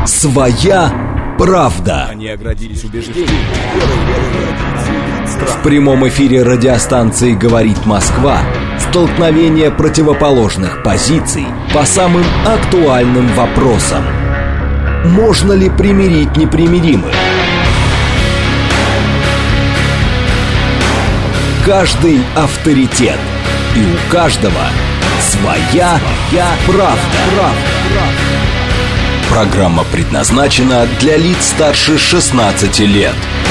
Своя правда. Они оградились убеждением. В прямом эфире радиостанции «Говорит Москва» столкновение противоположных позиций по самым актуальным вопросам. Можно ли примирить непримиримых? Каждый авторитет. И у каждого своя правда. Программа предназначена для лиц старше 16 лет.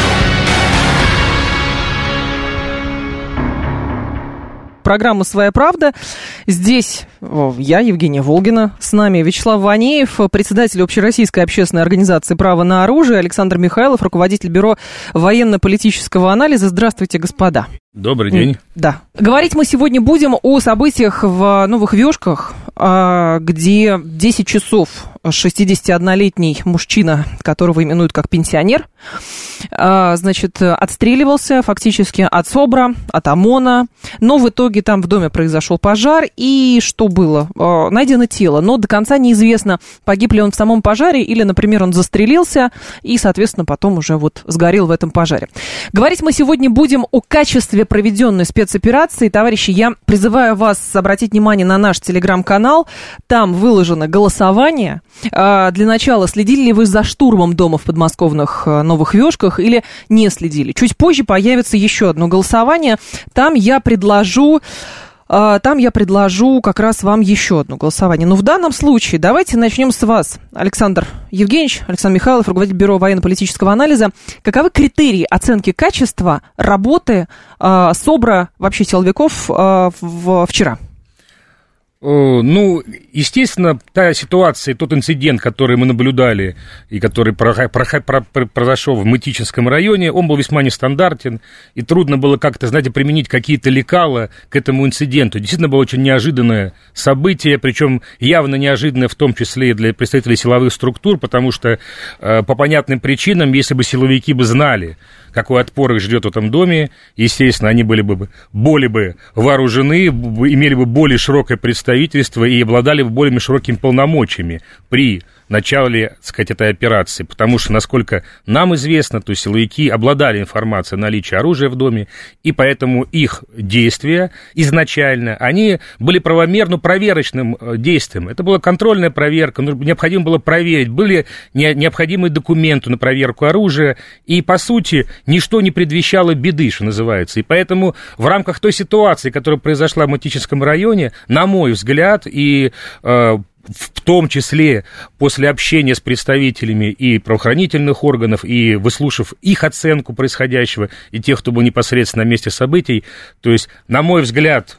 Программа «Своя правда». Здесь я, Евгения Волгина, с нами Вячеслав Ванеев, председатель Общероссийской общественной организации «Право на оружие», Александр Михайлов, руководитель бюро военно-политического анализа. Здравствуйте, господа. Добрый день. Да. Говорить мы сегодня будем о событиях в Новых Вёшках, где 10 часов 61-летний мужчина, которого именуют как пенсионер, значит, отстреливался фактически от СОБРа, от ОМОНа, но в итоге там в доме произошел пожар, и что было? Найдено тело, но до конца неизвестно, погиб ли он в самом пожаре, или, например, он застрелился, и, соответственно, потом уже вот сгорел в этом пожаре. Говорить мы сегодня будем о качестве проведенной спецоперации. Товарищи, я призываю вас обратить внимание на наш телеграм-канал, там выложено голосование. Для начала, следили ли вы за штурмом дома в подмосковных Новых Вёшках или не следили? Чуть позже появится еще одно голосование. Там я предложу как раз вам еще одно голосование. Но в данном случае давайте начнем с вас, Александр Евгеньевич, Александр Михайлов, руководитель бюро военно-политического анализа. Каковы критерии оценки качества работы СОБРа, вообще силовиков, вчера? Ну, естественно, та ситуация, тот инцидент, который мы наблюдали и который произошел в Мытищинском районе, он был весьма нестандартен, и трудно было как-то, знаете, применить какие-то лекала к этому инциденту. Действительно, было очень неожиданное событие, причем явно неожиданное в том числе и для представителей силовых структур, потому что по понятным причинам, если бы силовики бы знали, какой отпор их ждет в этом доме, естественно, они были бы более вооружены, имели бы более широкое представительство и обладали бы более широкими полномочиями при начале, так сказать, этой операции, потому что, насколько нам известно, то силовики обладали информацией о наличии оружия в доме, и поэтому их действия изначально, они были правомерно проверочным действием. Это была контрольная проверка, необходимо было проверить, были необходимые документы на проверку оружия, и, по сути, ничто не предвещало беды, что называется. И поэтому в рамках той ситуации, которая произошла в Мытищинском районе, на мой взгляд, и в том числе после общения с представителями и правоохранительных органов, и выслушав их оценку происходящего, и тех, кто был непосредственно на месте событий, то есть, на мой взгляд,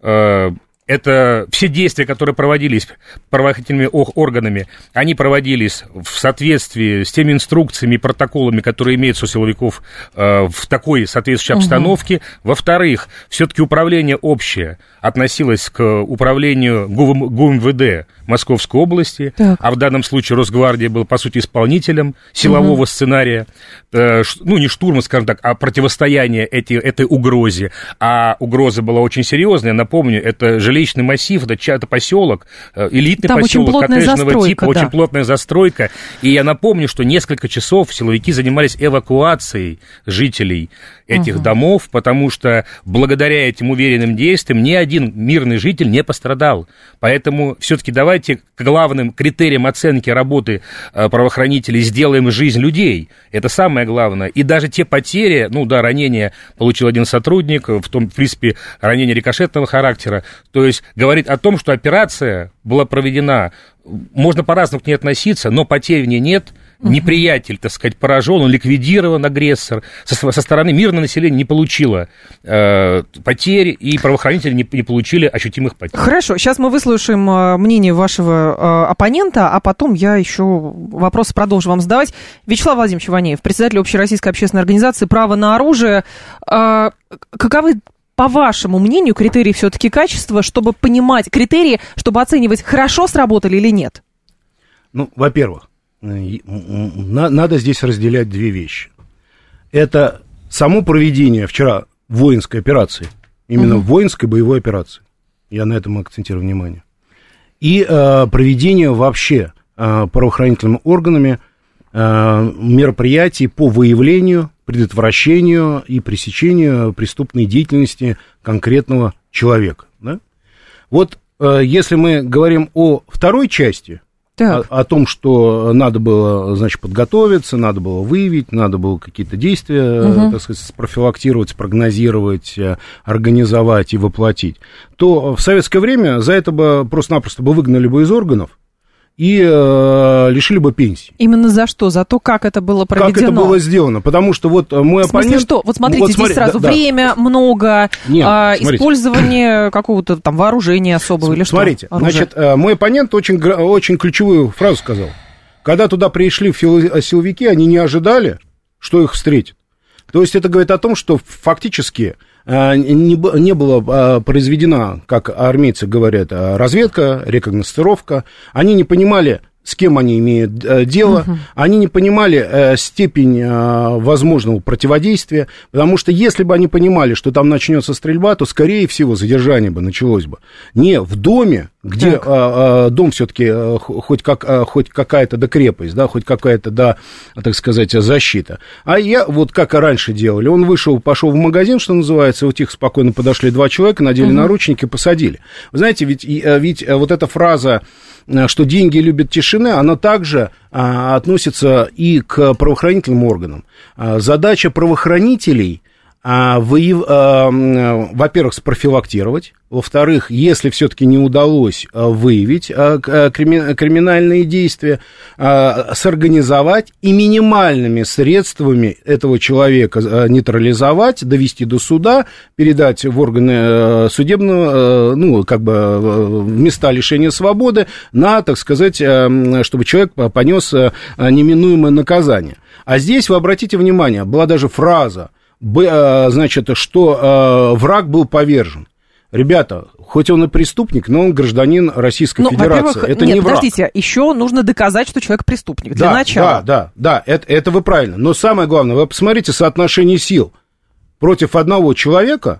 это все действия, которые проводились правоохранительными органами, они проводились в соответствии с теми инструкциями и протоколами, которые имеются у силовиков в такой соответствующей обстановке. Во-вторых, все-таки управление общее относилось к управлению ГУМВД Московской области, а в данном случае Росгвардия была, по сути, исполнителем силового сценария, ну, не штурма, скажем так, а противостояния этой угрозе. А угроза была очень серьезная, напомню, это жилищный массив, это поселок, элитный там поселок коттеджного типа, очень плотная застройка. И я напомню, что несколько часов силовики занимались эвакуацией жителей этих домов, потому что благодаря этим уверенным действиям ни один мирный житель не пострадал. Поэтому все-таки давайте к главным критериям оценки работы правоохранителей сделаем жизнь людей. Это самое главное. И даже те потери, ну да, ранения получил один сотрудник, в принципе, ранение рикошетного характера, то есть говорит о том, что операция была проведена, можно по-разному к ней относиться, но потерь в ней нет. Неприятель, так сказать, поражен, он ликвидирован, агрессор. Со стороны мирного населения не получило потерь, и правоохранители не получили ощутимых потерь. Хорошо, сейчас мы выслушаем мнение вашего оппонента, а потом я еще вопросы продолжу вам задавать. Вячеслав Владимирович Ванеев, председатель Общероссийской общественной организации «Право на оружие». Каковы, по вашему мнению, критерии все-таки качества, чтобы понимать, критерии, чтобы оценивать, хорошо сработали или нет? Ну, во-первых, надо здесь разделять две вещи. Это само проведение вчера воинской операции, именно воинской боевой операции, я на этом акцентирую внимание, и проведение вообще правоохранительными органами мероприятий по выявлению, предотвращению и пресечению преступной деятельности конкретного человека. Да? Вот если мы говорим о второй части, о том, что надо было, значит, подготовиться, надо было выявить, надо было какие-то действия, так сказать, спрофилактировать, спрогнозировать, организовать и воплотить, то в советское время за это бы просто-напросто бы выгнали бы из органов и лишили бы пенсии. Именно за что? За то, как это было проведено? Как это было сделано? Потому что вот мой оппонент... В смысле что? Вот смотрите, здесь сразу время много, использование какого-то там вооружения особого или что? Смотрите, значит, мой оппонент очень ключевую фразу сказал. Когда туда пришли силовики, они не ожидали, что их встретят. То есть это говорит о том, что фактически не была произведена, как армейцы говорят, разведка, рекогносцировка. Они не понимали, с кем они имеют дело, они не понимали степень возможного противодействия, потому что если бы они понимали, что там начнется стрельба, то, скорее всего, задержание бы началось бы не в доме, где дом все-таки хоть какая-то крепость, да, хоть какая-то, так сказать, защита. А вот как раньше делали, он пошел в магазин, что называется, у них спокойно подошли два человека, надели наручники, посадили. Вы знаете, ведь вот эта фраза, что деньги любят тишины, она также относится и к правоохранительным органам. Задача правоохранителей, во-первых, спрофилактировать, во-вторых, если все-таки не удалось выявить криминальные действия, сорганизовать и минимальными средствами этого человека нейтрализовать, довести до суда, передать в органы судебного, в места лишения свободы, так сказать, чтобы человек понес неминуемое наказание. А здесь, вы обратите внимание, была даже фраза, значит, что враг был повержен. Ребята, хоть он и преступник, но он гражданин Российской Федерации. Это не враг. Подождите, еще нужно доказать, что человек преступник. Для начала. Да, это вы правильно. Но самое главное, вы посмотрите соотношение сил. Против одного человека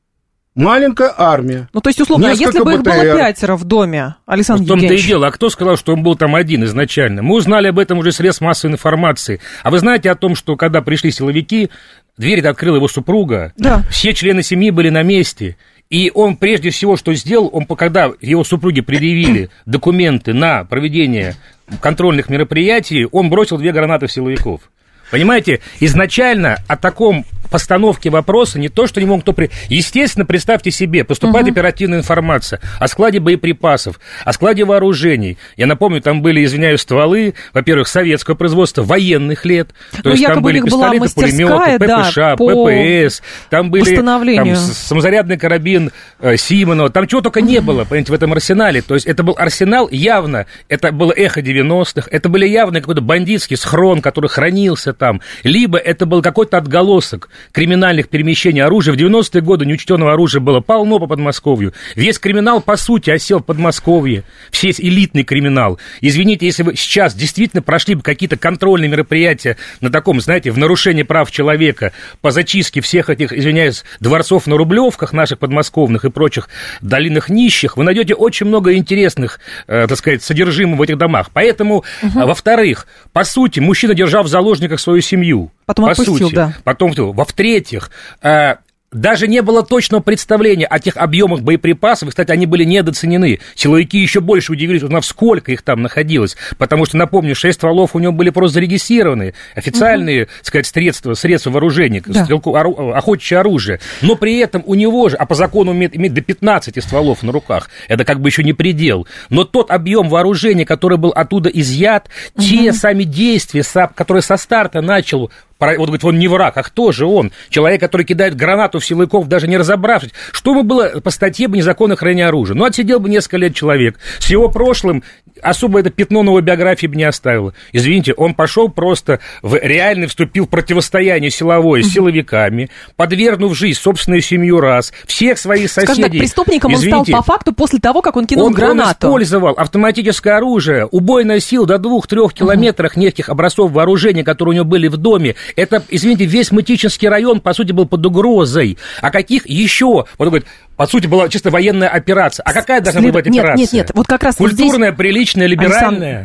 маленькая армия. То есть, условно, если бы их было 5 в доме, Александр Евгеньевич... В том-то и дело. А кто сказал, что он был там один изначально? Мы узнали об этом уже средств массовой информации. А вы знаете о том, что когда пришли силовики, дверь открыла его супруга, все члены семьи были на месте. И он прежде всего, что сделал, когда его супруге предъявили документы на проведение контрольных мероприятий, он бросил 2 гранаты в силовиков. Понимаете, изначально о таком постановке вопроса не то, что не мог кто... Естественно, представьте себе, поступает оперативная информация о складе боеприпасов, о складе вооружений. Я напомню, там были, извиняюсь, стволы, во-первых, советского производства, военных лет. То есть там были пистолеты, пулеметы, ППШ, ППС, там были самозарядный карабин Симонова, там чего только не было, понимаете, в этом арсенале. То есть это был арсенал явно, это было эхо 90-х, это были явно какой-то бандитский схрон, который хранился там, либо это был какой-то отголосок криминальных перемещений оружия. В 90-е годы неучтенного оружия было полно по Подмосковью. Весь криминал, по сути, осел в Подмосковье. Весь элитный криминал. Извините, если бы сейчас действительно прошли бы какие-то контрольные мероприятия на таком, знаете, в нарушении прав человека, по зачистке всех этих, извиняюсь, дворцов на Рублевках наших подмосковных и прочих долинных нищих, вы найдете очень много интересных, так сказать, содержимых в этих домах. Поэтому, во-вторых, по сути, мужчина держал в заложниках свою семью. Потом отпустил, да. В-третьих, даже не было точного представления о тех объемах боеприпасов. И, кстати, они были недооценены. Силовики еще больше удивились, узнав, сколько их там находилось. Потому что, напомню, 6 стволов у него были просто зарегистрированы. Официальные, так сказать, средства вооружения, охотничье оружие. Но при этом у него же, а по закону иметь до 15 стволов на руках, это как бы еще не предел. Но тот объем вооружения, который был оттуда изъят, те сами действия, которые со старта начал... Вот, говорит, он не враг, а кто же он? Человек, который кидает гранату в силовиков, даже не разобравшись. Что бы было по статье бы незаконное хранение оружия? Отсидел бы несколько лет человек. С его прошлым особо это пятно на его биографии бы не оставило. Извините, он пошел просто, реально вступил в противостояние силовое с силовиками, подвергнув жизнь собственную семью раз, всех своих соседей. Скажем так, преступником он стал по факту после того, как он кинул гранату. Он использовал автоматическое оружие, убойная сила до 2-3 километрах неких образцов вооружения, которые у него были в доме. Это, извините, весь Мытищинский район, по сути, был под угрозой. А каких еще? Вот он говорит, по сути, была чисто военная операция. А какая должна быть операция? Нет, вот как раз культурная, здесь... приличная, либеральная.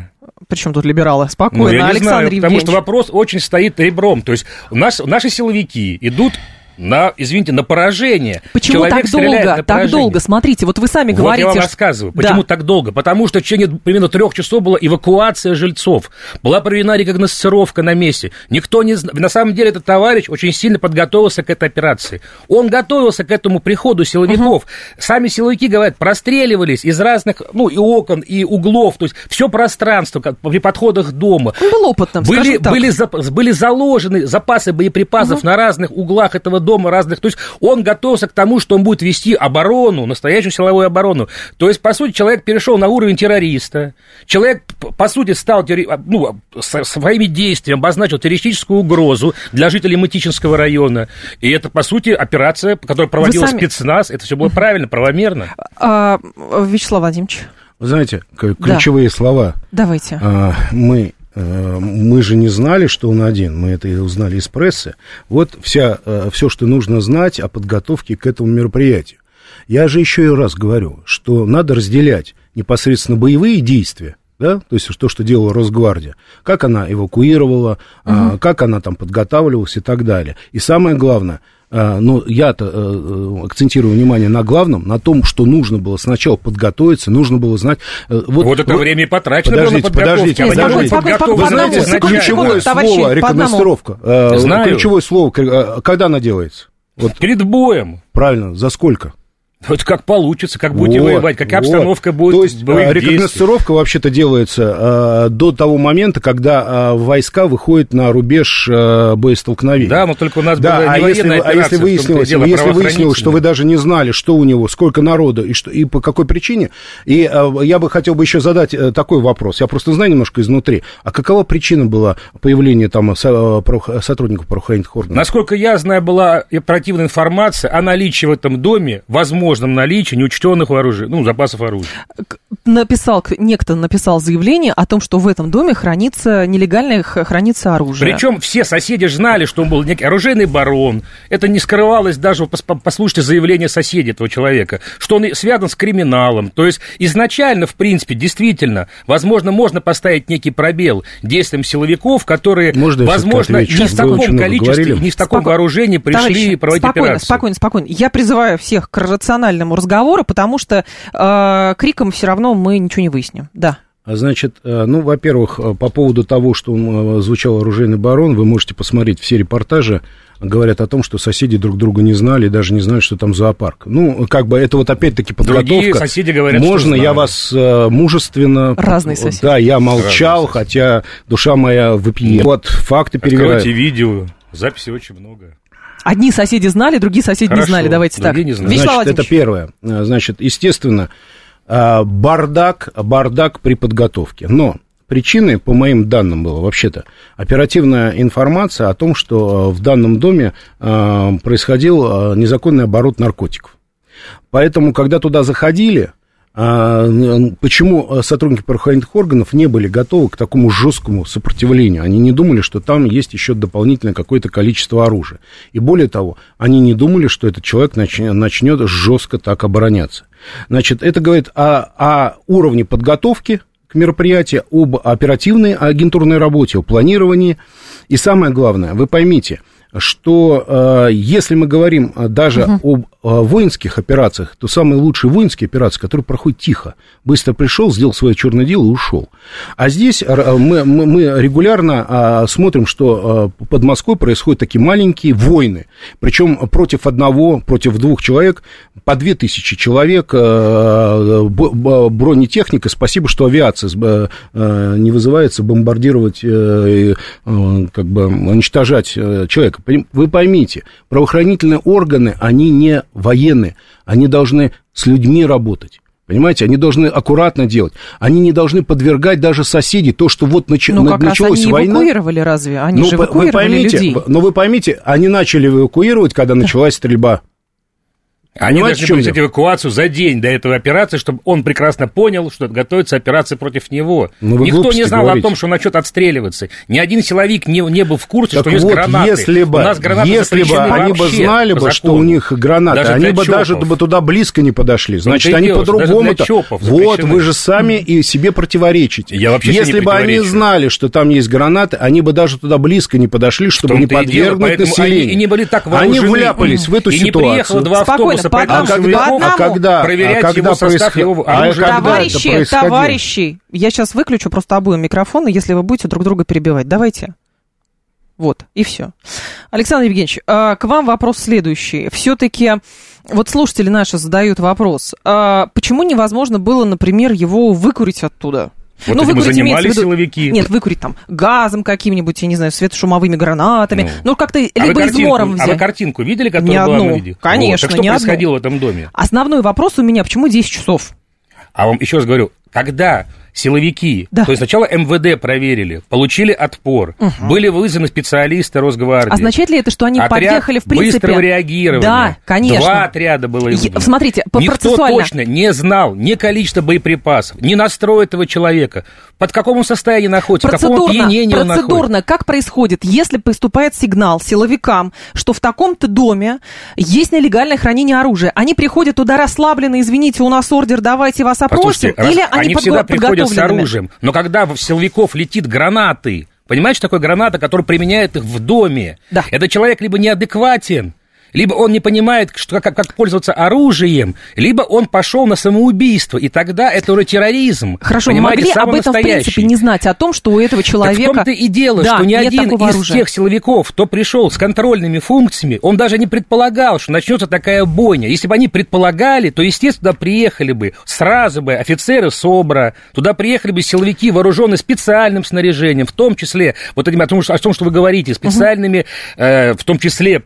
Причем тут либералы? Спокойно, я не Александр знаю, Евгеньевич. потому что вопрос очень стоит ребром. То есть наши силовики идут на поражение. Почему Человек так долго? Так долго, смотрите, вот вы сами говорите... Вот я вам рассказываю, почему так долго. Потому что в течение примерно 3 часов была эвакуация жильцов, была проведена рекогносцировка на месте. Никто не знал. На самом деле этот товарищ очень сильно подготовился к этой операции. Он готовился к этому приходу силовиков. Сами силовики, говорят, простреливались из разных, и окон, и углов, то есть все пространство при подходах дома. Он был опытным, скажем так. Были заложены запасы боеприпасов на разных углах этого дома разных, то есть он готовился к тому, что он будет вести оборону, настоящую силовую оборону. То есть, по сути, человек перешел на уровень террориста, человек, по сути, стал своими действиями обозначил террористическую угрозу для жителей Мытищинского района, и это, по сути, операция, которую проводила спецназ, это все было правильно, правомерно. Вячеслав Владимирович. Вы знаете, ключевые слова. Давайте. Мы же не знали, что он один, мы это и узнали из прессы. Вот все, что нужно знать о подготовке к этому мероприятию. Я же еще и раз говорю, что надо разделять непосредственно боевые действия, да, то есть то, что делала Росгвардия, как она эвакуировала, как она там подготавливалась и так далее. И самое главное, я-то акцентирую внимание на главном, на том, что нужно было сначала подготовиться, нужно было знать... Вот это время и потрачено было на подготовку. Подождите. Вы знаете, ключевое слово рекогносцировка. Ключевое слово, когда она делается? Перед боем. Правильно, за сколько? Вот как получится, как будете воевать, какая обстановка будет. То есть рекогносцировка вообще-то делается до того момента, когда войска выходят на рубеж боестолкновения. Да, но только у нас была не военная операция. Если выяснилось, что вы даже не знали, что у него, сколько народа и по какой причине, и я бы хотел еще задать такой вопрос, я просто знаю немножко изнутри, а какова причина была появления там сотрудников правоохранительных органов? Насколько я знаю, была оперативная информация о наличии в этом доме, возможном наличии неучтенных запасов оружия. Некто написал заявление о том, что в этом доме нелегально хранится оружие. Причем все соседи знали, что он был некий оружейный барон. Это не скрывалось даже, послушайте заявление соседей этого человека, что он связан с криминалом. То есть изначально, в принципе, действительно, возможно, можно поставить некий пробел действиям силовиков, которые, возможно, не в таком количестве, не в таком вооружении пришли проводить операцию. Спокойно. Я призываю всех к рациональному разговору, потому что криком все равно мы ничего не выясним. Да. Значит, во-первых, по поводу того, что он звучал оружейный барон, вы можете посмотреть все репортажи, говорят о том, что соседи друг друга не знали, даже не знали, что там зоопарк. Это вот опять-таки подготовка. Другие соседи говорят, можно, я вас мужественно... Разные соседи. Да, я молчал, хотя душа моя вопиет. Вот, факты перевирают. Откройте видео, записей очень много. Одни соседи знали, другие соседи не знали. Давайте так. Значит, это первое. Значит, естественно, бардак при подготовке. Но причиной, по моим данным, была вообще-то оперативная информация о том, что в данном доме происходил незаконный оборот наркотиков. Поэтому, когда туда заходили, почему сотрудники правоохранительных органов не были готовы к такому жесткому сопротивлению? Они не думали, что там есть еще дополнительное какое-то количество оружия. И более того, они не думали, что этот человек начнет жестко так обороняться. Значит, это говорит о уровне подготовки к мероприятию, об оперативной агентурной работе, о планировании. И самое главное, вы поймите, что если мы говорим даже об воинских операциях, то самые лучшие воинские операции, которые проходят тихо. Быстро пришел, сделал свое черное дело и ушел. А здесь мы регулярно смотрим, что под Москвой происходят такие маленькие войны. Причем против одного, против двух человек, по 2000 человек, бронетехника. Спасибо, что авиация не вызывается бомбардировать, уничтожать человека. Вы поймите, правоохранительные органы, они не военные, они должны с людьми работать. Понимаете, они должны аккуратно делать. Они не должны подвергать даже соседей то, что вот началась война. Они эвакуировали разве? Они же эвакуировали людей. Но вы поймите, они начали эвакуировать, когда началась стрельба. Они должны провести эвакуацию за день до этой операции, чтобы он прекрасно понял, что готовится операция против него. Никто не знал о том, что он начнет отстреливаться. Ни один силовик не был в курсе, что есть гранаты. Если бы они бы знали бы, что у них гранаты, они бы даже туда близко не подошли. Значит, они по-другому-то. Вот, вы же сами и себе противоречите. Если бы они знали, что там есть гранаты, они бы даже туда близко не подошли, чтобы не подвергнуть населению. Они не были так вооружены. Они вляпались в эту ситуацию. И не приехало 2 автобуса проверять его состав, его оружие. Товарищи, я сейчас выключу просто обоим микрофоны, если вы будете друг друга перебивать. Давайте. Вот, и все. Александр Евгеньевич, к вам вопрос следующий. Все-таки, вот слушатели наши задают вопрос. Почему невозможно было, например, его выкурить оттуда? Вот этим занимались силовики. Нет, выкурить там газом каким-нибудь, я не знаю, светошумовыми гранатами. Как-то либо измором взять. А вы картинку видели, которая была на видео? Конечно, так что происходило в этом доме? Основной вопрос у меня, почему 10 часов? А вам еще раз говорю, когда силовики, то есть сначала МВД проверили, получили отпор, были вызваны специалисты Росгвардии. Означает ли это, что они подъехали, в принципе... быстрого реагирования. Да, конечно. 2 отряда было вызвано. Смотрите, Никто точно не знал ни количества боеприпасов, ни настрой этого человека, под каком состоянии находится, в каком опьянении он находится. Процедурно, как происходит, если поступает сигнал силовикам, что в таком-то доме есть нелегальное хранение оружия, они приходят туда расслаблены, извините, у нас ордер, давайте вас опросим, или они всегда приходят с оружием, но когда в силовиков летит гранаты, понимаете, что такое граната, которая применяет их в доме? Да. Этот человек либо неадекватен, либо он не понимает, как пользоваться оружием, либо он пошел на самоубийство, и тогда это уже терроризм. Хорошо, мы могли об этом, в принципе, не знать, о том, что у этого человека... Так в том-то и дело, что ни один из тех силовиков, кто пришел с контрольными функциями, он даже не предполагал, что начнется такая бойня. Если бы они предполагали, то, естественно, туда приехали бы сразу бы офицеры СОБРа, туда приехали бы силовики, вооруженные специальным снаряжением, в том числе, вот этим, о том, что вы говорите, специальными, в том числе...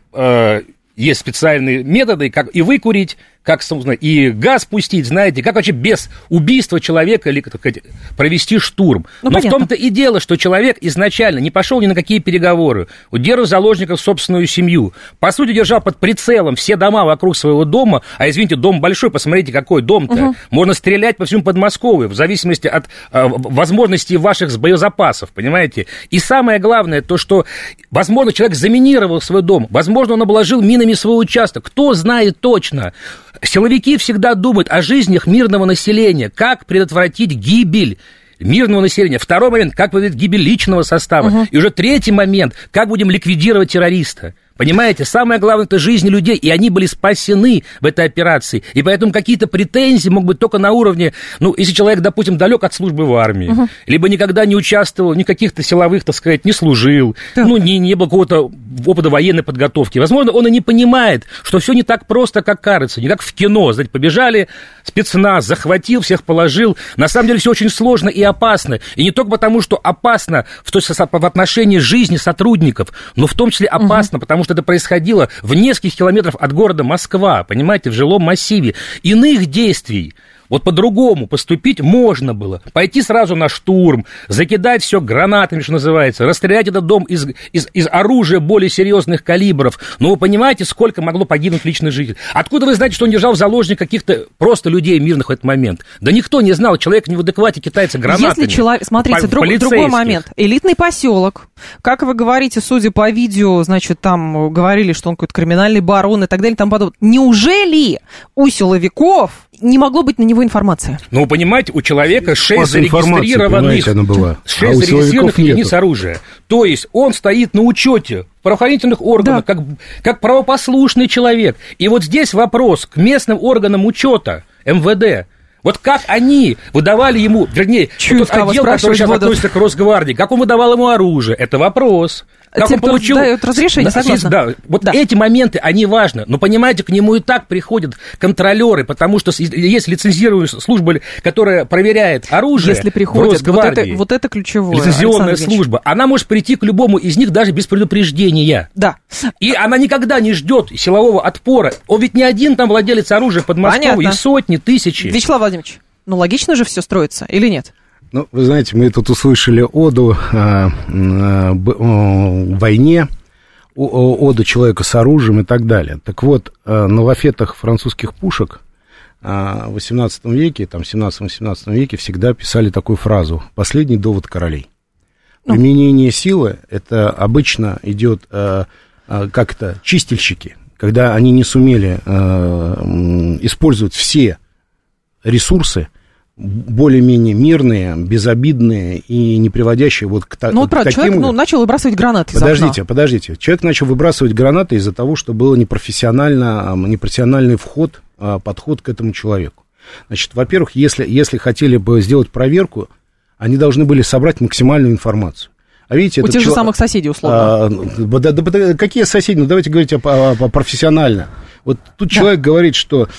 Есть специальные методы, как и выкурить, как, собственно, и газ пустить, знаете, как вообще без убийства человека, или, так сказать, провести штурм. Но понятно. В том-то и дело, что человек изначально не пошел ни на какие переговоры, удерживал заложников собственную семью, по сути, держал под прицелом все дома вокруг своего дома, а, извините, дом большой, посмотрите, какой дом-то, можно стрелять по всему Подмосковью, в зависимости от возможностей ваших боезапасов, понимаете? И самое главное, то, что, возможно, человек заминировал свой дом, возможно, он обложил минами свой участок, кто знает точно. Силовики всегда думают о жизнях мирного населения, как предотвратить гибель мирного населения. Второй момент, как предотвратить гибель личного состава. И уже третий момент, как будем ликвидировать террориста. Понимаете, самое главное, это жизни людей, и они были спасены в этой операции. И поэтому какие-то претензии могут быть только на уровне, если человек, допустим, далек от службы в армии, либо никогда не участвовал, ни в каких-то силовых, так сказать, не служил, не было какого-то опыта военной подготовки. Возможно, он и не понимает, что все не так просто, как кажется, не как в кино. Знаете, побежали, спецназ захватил, всех положил. На самом деле все очень сложно и опасно. И не только потому, что опасно в отношении жизни сотрудников, но в том числе опасно, потому что это происходило в нескольких километрах от города Москва, понимаете, в жилом массиве. Иных действий вот по-другому поступить можно было. Пойти сразу на штурм, закидать все гранатами, что называется, расстрелять этот дом из оружия более серьезных калибров. Но вы понимаете, сколько могло погибнуть личных жителей? Откуда вы знаете, что он держал в заложниках каких-то просто людей мирных в этот момент? Да никто не знал, человек не в адеквате кидается гранатами. Если человек, смотрите, другой момент. Элитный поселок, как вы говорите, судя по видео, значит, там говорили, что он какой-то криминальный барон и так далее, там подобное. Неужели у силовиков не могло быть на него информации? Ну, вы понимаете, у человека 6 зарегистрированных единиц оружия. То есть он стоит на учете в правоохранительных органах, как правопослушный человек. И вот здесь вопрос к местным органам учета МВД. Вот как они выдавали ему, вернее, тот отдел, который сейчас относится к Росгвардии, как он выдавал ему оружие, это вопрос. Как он получил... дают разрешение, согласна. Эти моменты, они важны. Но, понимаете, к нему и так приходят контролеры, потому что есть лицензируемая служба, которая проверяет оружие. Если приходят, вот это ключевое. Лицензионная служба. Она может прийти к любому из них даже без предупреждения. Да. И она никогда не ждет силового отпора. Он ведь не один там владелец оружия под Москвой, и сотни, тысячи. Вячеслав Владимирович, логично же все строится или нет? Вы знаете, мы тут услышали оду войне, ода человека с оружием и так далее. Так вот, на лафетах французских пушек в 18 веке, там, 17-18 веке всегда писали такую фразу: «Последний довод королей». Применение силы, это обычно идет как-то чистильщики, когда они не сумели использовать все ресурсы, более-менее мирные, безобидные и не приводящие вот к таким... Ну, правда, человек начал выбрасывать гранаты из окна. Подождите. Человек начал выбрасывать гранаты из-за того, что был непрофессиональный подход к этому человеку. Значит, во-первых, если хотели бы сделать проверку, они должны были собрать максимальную информацию. А видите, у тех же самых соседей, условно. Какие соседи? Ну, давайте говорить профессионально. Вот тут человек говорит, что,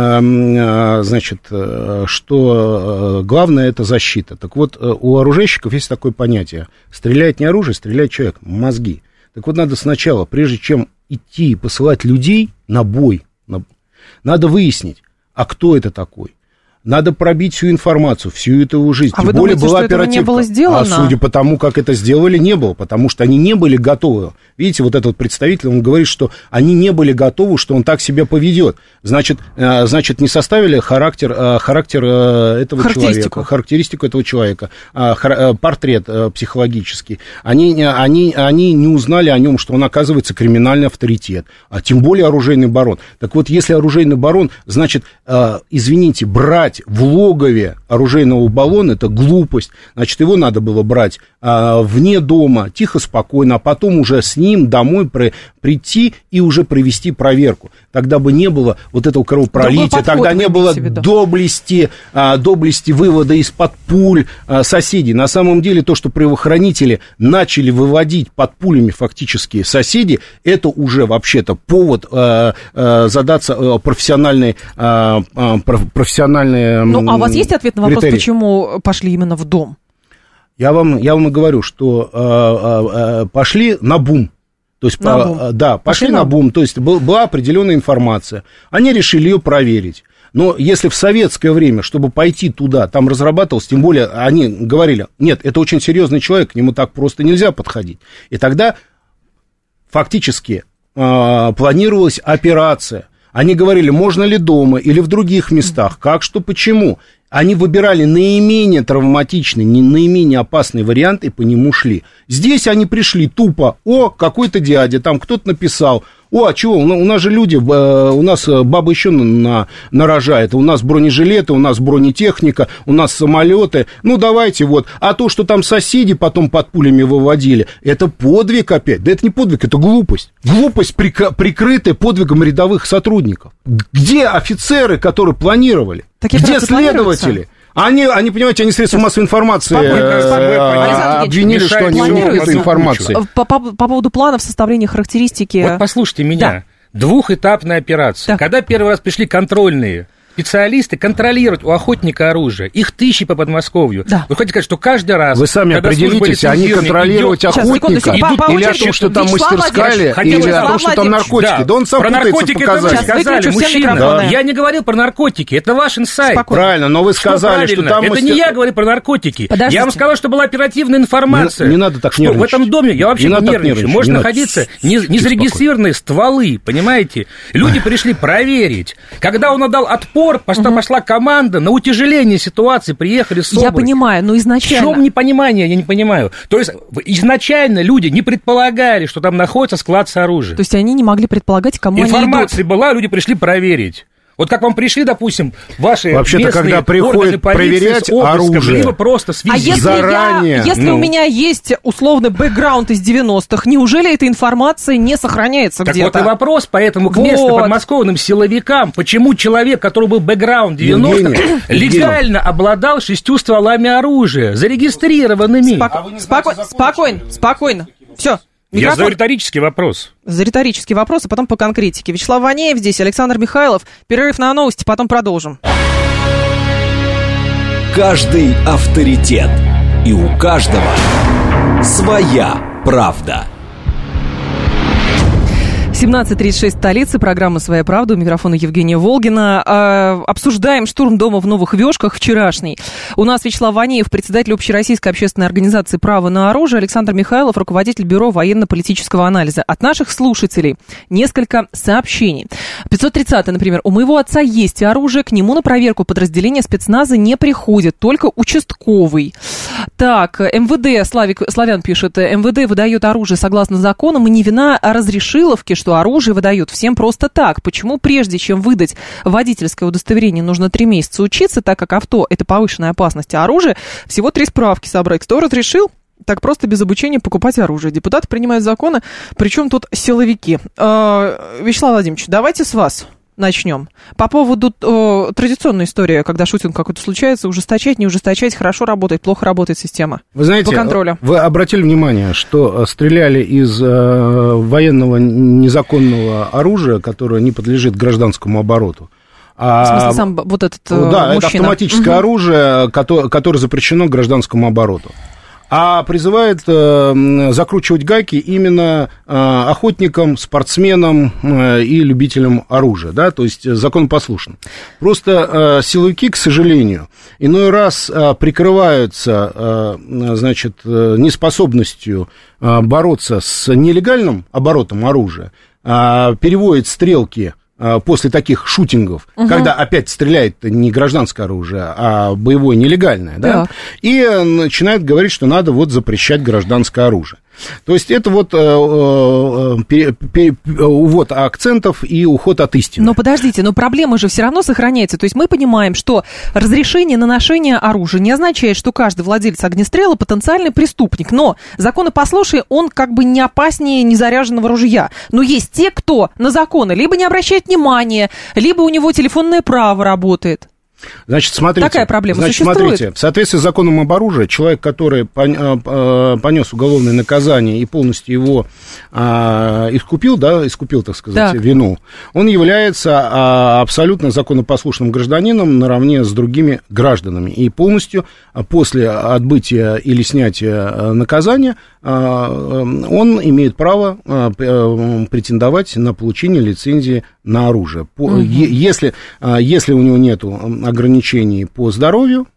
что главное — это защита. Так вот, у оружейщиков есть такое понятие: стреляет не оружие, стреляет человек, мозги. Так вот, надо сначала, прежде чем идти и посылать людей на бой, надо выяснить, а кто это такой. Надо пробить всю информацию, всю эту его жизнь. А тем вы более думаете, была что этого не было сделано? А судя по тому, как это сделали, не было, потому что они не были готовы. Видите, вот этот представитель, он говорит, что они не были готовы, что он так себя поведет. Значит, не составили характер этого человека, характеристику этого человека, портрет психологический. Они не узнали о нем, что он, оказывается, криминальный авторитет, а тем более оружейный барон. Так вот, если оружейный барон, значит, извините, брать в логове оружейного баллона — это глупость. Значит, его надо было брать вне дома, тихо, спокойно, а потом уже с ним домой прийти и уже провести проверку. Тогда бы не было вот этого кровопролития, тогда не было доблести вывода из-под пуль соседей. На самом деле, то, что правоохранители начали выводить под пулями фактически соседей, это уже вообще-то повод задаться профессиональной. Ну, а у вас есть ответ на вопрос, почему пошли именно в дом? Я вам и говорю, что пошли на бум. То есть, пошли на бум. То есть, была определенная информация. Они решили ее проверить. Но если в советское время, чтобы пойти туда, там разрабатывалось, тем более они говорили: нет, это очень серьезный человек, к нему так просто нельзя подходить. И тогда фактически планировалась операция. Они говорили, можно ли дома или в других местах, как, что, почему. Они выбирали наименее травматичный, наименее опасный вариант и по нему шли. Здесь они пришли тупо: какой-то дядя, там кто-то написал: а чего, у нас же люди, у нас баба еще нарожает, у нас бронежилеты, у нас бронетехника, у нас самолеты, ну давайте вот. А то, что там соседи потом под пулями выводили, это подвиг опять. Да это не подвиг, это глупость. Глупость, прикрытая подвигом рядовых сотрудников. Где офицеры, которые планировали? Где следователи? Они, понимаете, они средства массовой информации обвинили, что они вели эту информацию. По поводу планов составления характеристики... Вот послушайте меня. Двухэтапная операция. Когда первый раз пришли контрольные специалисты контролировать у охотника оружие, их тысячи по Подмосковью. Вы хотите сказать, что каждый раз... Вы сами определитесь, они контролировать охотника, или о том, что там мастерская, или о том, что там наркотики. Да он сам путается в показаниях. Сказали, мужчина. Я не говорил про наркотики, это ваш инсайт. Правильно, но вы сказали, что там... Это не я говорю про наркотики. Я вам сказал, что была оперативная информация. Не надо так нервничать. В этом доме я вообще не нервничаю. Может находиться незарегистрированные стволы, понимаете? Люди пришли проверить. Когда он отдал отпор, пошла команда на утяжеление ситуации, приехали с Я понимаю, но изначально... В чем непонимание, я не понимаю. То есть изначально люди не предполагали, что там находится склад с оружием. То есть они не могли предполагать, кому они идут. Информация была, люди пришли проверить. Вот как вам пришли, допустим, ваши вообще-то, когда приходят проверять оружие, либо просто с визитом. Заранее. Если у меня есть условный бэкграунд из 90-х, неужели эта информация не сохраняется где-то? Так вот и вопрос, поэтому к местным подмосковным силовикам, почему человек, который был бэкграунд 90-х, легально обладал 6 стволами оружия, зарегистрированными. Спокойно. Все. Я задаю риторический вопрос. За риторический вопрос, а потом по конкретике. Вячеслав Ванеев здесь, Александр Михайлов. Перерыв на новости, потом продолжим. Каждый авторитет. И у каждого своя правда. 17:36, столица, программа «Своя правда», у микрофона Евгения Волгина. Обсуждаем штурм дома в Новых Вёшках вчерашний. У нас Вячеслав Ванеев, председатель общероссийской общественной организации «Право на оружие», Александр Михайлов, руководитель бюро военно-политического анализа. От наших слушателей несколько сообщений. 530, например, у моего отца есть оружие, к нему на проверку подразделения спецназа не приходит, только участковый. Так, МВД, Славян пишет, МВД выдает оружие согласно законам, и не вина разрешиловки, что оружие выдают всем просто так. Почему прежде чем выдать водительское удостоверение нужно 3 месяца учиться, так как авто – это повышенная опасность, а оружие всего 3 справки собрать? Кто разрешил так просто без обучения покупать оружие? Депутаты принимают законы, причем тут силовики. Вячеслав Владимирович, давайте с вас начнем. По поводу традиционной истории, когда шутинг какой-то случается, ужесточать, не ужесточать, хорошо работает, плохо работает система. Вы знаете, по контролю. Вы обратили внимание, что стреляли из военного незаконного оружия, которое не подлежит гражданскому обороту. В смысле, сам вот этот мужчина? Да, это автоматическое оружие, которое запрещено к гражданскому обороту. А призывает закручивать гайки именно охотникам, спортсменам и любителям оружия, да, то есть законопослушным. Просто силовики, к сожалению, иной раз прикрываются, значит, неспособностью бороться с нелегальным оборотом оружия, переводят стрелки после таких шутингов, когда опять стреляет не гражданское оружие, а боевое нелегальное, да, и начинает говорить, что надо вот запрещать гражданское оружие. То есть это вот увод акцентов и уход от истины. Но подождите, но проблема же все равно сохраняется. То есть мы понимаем, что разрешение на ношение оружия не означает, что каждый владелец огнестрела потенциальный преступник. Но законопослушный, он как бы не опаснее незаряженного ружья. Но есть те, кто на законы либо не обращает внимания, либо у него телефонное право работает. Значит, смотрите. Такая проблема существует. Смотрите, в соответствии с законом об оружии, человек, который понес уголовное наказание и полностью его искупил, так сказать, вину, он является абсолютно законопослушным гражданином наравне с другими гражданами. И полностью после отбытия или снятия наказания он имеет право претендовать на получение лицензии на оружие. Если у него нет ограничений по здоровью,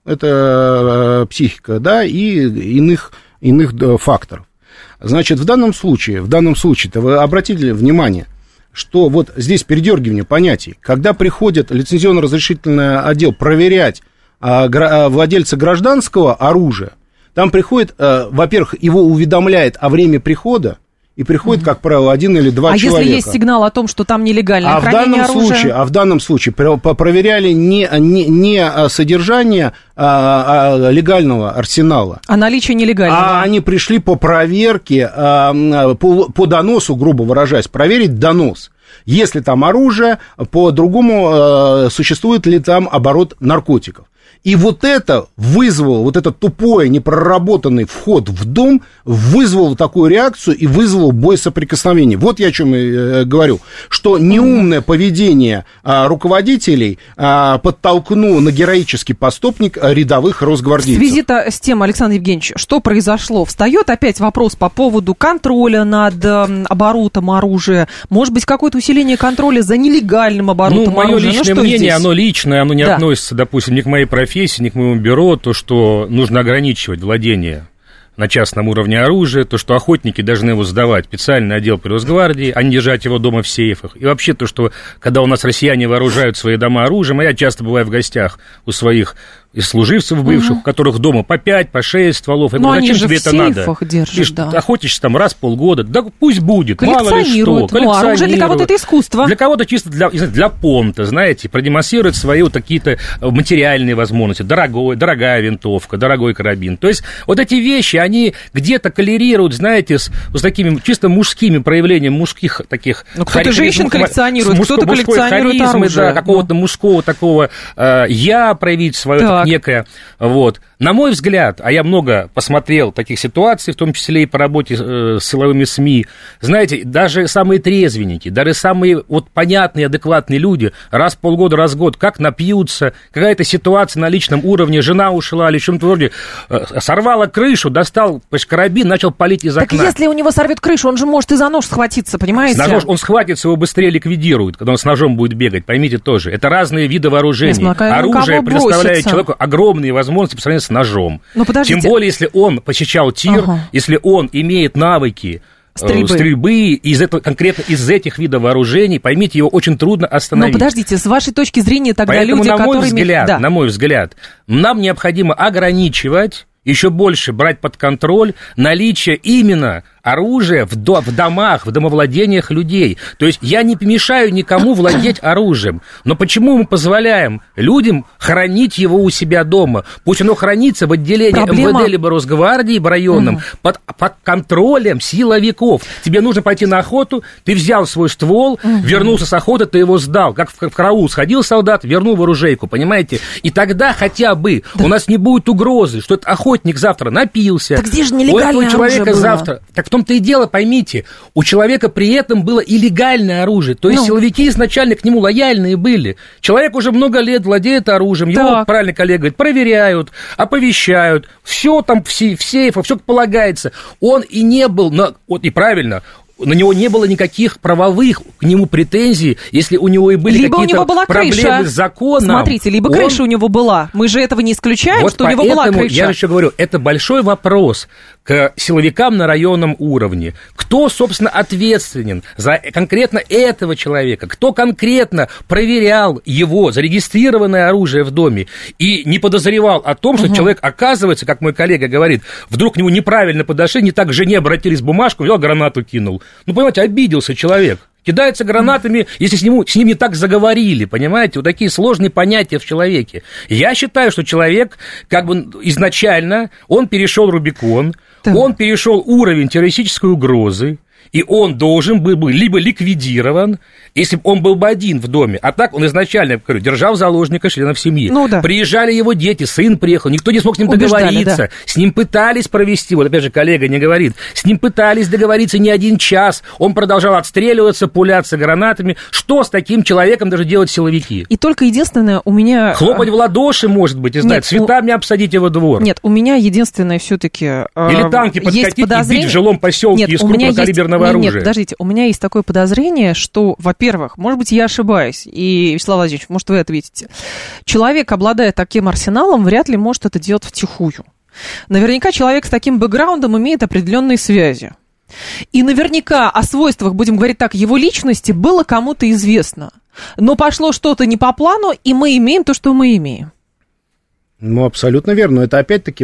это психика, да, и иных факторов. Значит, в данном случае-то вы обратили внимание, что вот здесь передергивание понятий. Когда приходит лицензионно-разрешительный отдел проверять владельца гражданского оружия, там приходит, во-первых, его уведомляет о времени прихода, и приходит, как правило, 1 или 2 человека. А если есть сигнал о том, что там нелегальное хранение оружия? В данном случае проверяли не содержание легального арсенала, а наличие нелегального. А они пришли по проверке, по доносу, грубо выражаясь, проверить донос. Есть ли там оружие, по-другому существует ли там оборот наркотиков. И вот это вызвало, вот этот тупой, непроработанный вход в дом вызвал такую реакцию и вызвал боесоприкосновение. Вот я о чем и говорю, что неумное поведение руководителей подтолкнуло на героический поступок рядовых росгвардейцев. В связи-то с тем, Александр Евгеньевич, что произошло? Встает опять вопрос по поводу контроля над оборотом оружия. Может быть, какое-то усиление контроля за нелегальным оборотом оружия? Мое личное мнение, оно личное, оно не относится, допустим, ни к моей профессии, ни к моему бюро, то, что нужно ограничивать владение на частном уровне оружия, то, что охотники должны его сдавать в специальный отдел при Росгвардии, а не держать его дома в сейфах. И вообще то, что когда у нас россияне вооружают свои дома оружием, а я часто бываю в гостях у своих из служивцев бывших, у которых дома по 5, по 6 стволов. Я говорю, зачем тебе это надо? Держишь, ты охотишься там раз в полгода. Да пусть будет, мало ли что. Оружие для кого-то это искусство. Для кого-то чисто для понта, знаете, продемонстрировать свои вот какие-то материальные возможности. Дорогая винтовка, дорогой карабин. То есть вот эти вещи, они где-то коллерируют, знаете, с такими чисто мужскими проявлениями мужских таких... Ну, кто-то женщин коллекционирует, кто-то коллекционирует оружие. Да, какого-то мужского такого «я» проявить свое как некая, вот. На мой взгляд, а я много посмотрел таких ситуаций, в том числе и по работе с силовыми СМИ, знаете, даже самые трезвенники, даже самые вот понятные, адекватные люди раз в полгода, раз в год, как напьются, какая-то ситуация на личном уровне, жена ушла или чем-то вроде, сорвала крышу, достал карабин, начал палить из окна. Так если у него сорвет крышу, он же может и за нож схватиться, понимаете? С ножом он схватится, его быстрее ликвидируют, когда он с ножом будет бегать, поймите тоже. Это разные виды вооружений. Оружие предоставляет человеку огромные возможности по сравнению с ножом. Тем более, если он посещал тир, если он имеет навыки стрельбы конкретно из этих видов вооружений, поймите, его очень трудно остановить. Но подождите, с вашей точки зрения тогда поэтому, люди, на мой взгляд, нам необходимо ограничивать, еще больше брать под контроль наличие именно оружия в домах, в домовладениях людей. То есть я не мешаю никому владеть оружием, но почему мы позволяем людям хранить его у себя дома? Пусть оно хранится в отделении МВД либо Росгвардии районном под контролем силовиков. Тебе нужно пойти на охоту, ты взял свой ствол, вернулся с охоты, ты его сдал. Как в караул сходил солдат, вернул в оружейку, понимаете? И тогда хотя бы у нас не будет угрозы, что этот охотник завтра напился. Так где же нелегальное у человека оружие было? Завтра... Так в том-то и дело, поймите, у человека при этом было и легальное оружие, то есть силовики изначально к нему лояльные были. Человек уже много лет владеет оружием, его, правильно коллега говорит, проверяют, оповещают, все там в сейфах, все как полагается. Он и не был, вот и правильно, на него не было никаких правовых к нему претензий, если у него и были либо какие-то проблемы с законом. Смотрите, либо крыша у него была. Мы же этого не исключаем, вот что у него была крыша. Я же еще говорю, это большой вопрос к силовикам на районном уровне. Кто, собственно, ответственен за конкретно этого человека? Кто конкретно проверял его зарегистрированное оружие в доме и не подозревал о том, что человек, оказывается, как мой коллега говорит, вдруг к нему неправильно подошли, не так к жене обратились, бумажку, взял, гранату кинул. Ну, понимаете, обиделся человек. Кидается гранатами, если с ним не так заговорили, понимаете? Вот такие сложные понятия в человеке. Я считаю, что человек, как бы изначально, он перешел Рубикон, он перешел уровень террористической угрозы, и он должен был бы либо ликвидирован, если бы он был бы один в доме, а так он изначально, я говорю, держал заложника членов семьи. Приезжали его дети, сын приехал, никто не смог с ним договориться, с ним пытались провести, вот опять же коллега не говорит, с ним пытались договориться не один час, он продолжал отстреливаться, пуляться гранатами. Что с таким человеком даже делать силовики? И только единственное у меня... Хлопать в ладоши, может быть, и знать, цветами обсадить его двор. Нет, у меня единственное все-таки или танки подкатить и бить в жилом поселке из крупнокалиберного оружия. Нет, подождите, у меня есть такое подозрение, что, во-первых, может быть, я ошибаюсь, и, Вячеслав Владимирович, может, вы ответите. Человек, обладая таким арсеналом, вряд ли может это делать втихую. Наверняка человек с таким бэкграундом имеет определенные связи. И наверняка о свойствах, будем говорить так, его личности было кому-то известно. Но пошло что-то не по плану, и мы имеем то, что мы имеем. Ну, абсолютно верно. Это опять-таки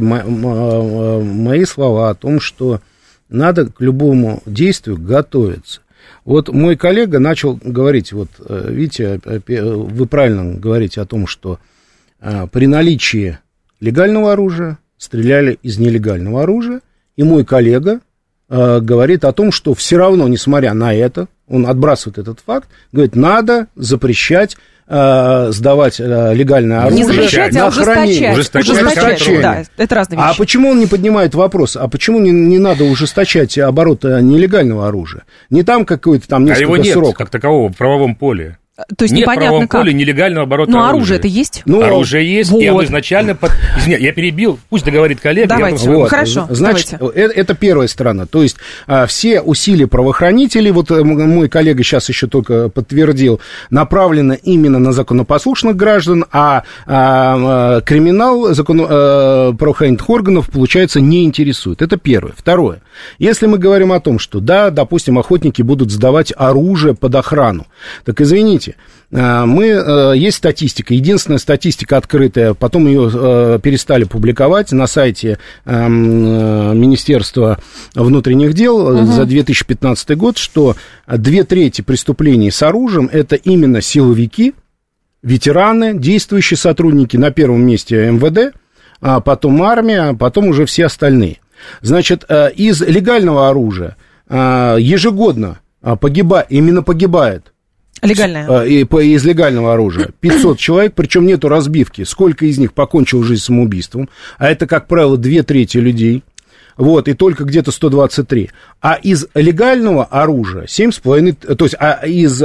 мои слова о том, что надо к любому действию готовиться. Вот мой коллега начал говорить, вот, видите, вы правильно говорите о том, что при наличии легального оружия стреляли из нелегального оружия, и мой коллега говорит о том, что все равно, несмотря на это, он отбрасывает этот факт, говорит, надо запрещать сдавать легальное оружие. Не запрещать, а ужесточать. Да, это разные вещи. А почему он не поднимает вопрос, а почему не надо ужесточать оборот нелегального оружия? Не там какой-то там несколько сроков. А его нет как такового в правовом поле. То есть нет непонятно в правовом как. поле нелегального оборота оружия. Но оружие-то есть? Оружие есть, вот. И оно изначально... Извините, я перебил, пусть договорит коллега. Давайте, вот. Хорошо. Значит, это первая сторона. То есть все усилия правоохранителей, вот мой коллега сейчас еще только подтвердил, направлены именно на законопослушных граждан, а криминал правоохранительных органов, получается, не интересует. Это первое. Второе. Если мы говорим о том, что, да, допустим, охотники будут сдавать оружие под охрану, так извините, есть статистика, единственная статистика открытая, потом ее перестали публиковать на сайте Министерства внутренних дел за 2015 год, что 2/3 преступлений с оружием это именно силовики, ветераны, действующие сотрудники, на первом месте МВД, а потом армия, а потом уже все остальные. Значит, из легального оружия ежегодно погибает Легальное. Из легального оружия. 500 человек, причем нету разбивки. Сколько из них покончило жизнь самоубийством? А это, как правило, 2/3 людей. Вот, и только где-то 123. А из легального оружия 7,5... То есть, из